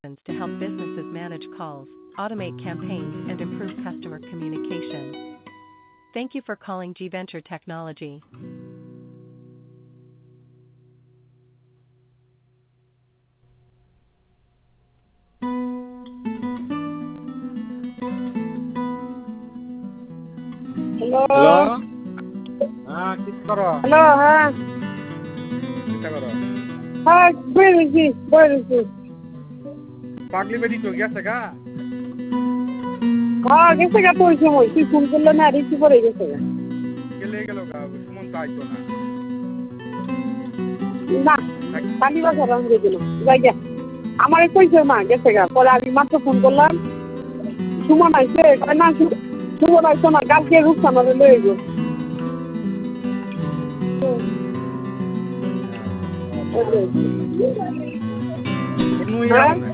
to help businesses manage calls, automate campaigns, and improve customer communication. Thank you for calling G Venture Technology. Hello. Hello. হ্যাঁ, কি করো? Hello, হ্যাঁ। কিতা করো? হ্যাঁ, বই রইছি। পাগলি বেটি তো গেছে গা? হ্যাঁ, গেছে গা তো ওই সময়। তুই ফোন করলে না রিসিভার হয়ে গেছে গা। গেলে গেল গা, সুমন তো আইতো না। না, কালি বাজার আনবে দিল। যাই গা। আমারে কইছে মা গেছে গা। পরে আমি মাত্র ফোন করলাম। সুমন আইছে। কয় না সুমন আইতো না। কালকে রূপসানারে লয়ে গো। কোনো ইয়া হ্যাঁ? নাই।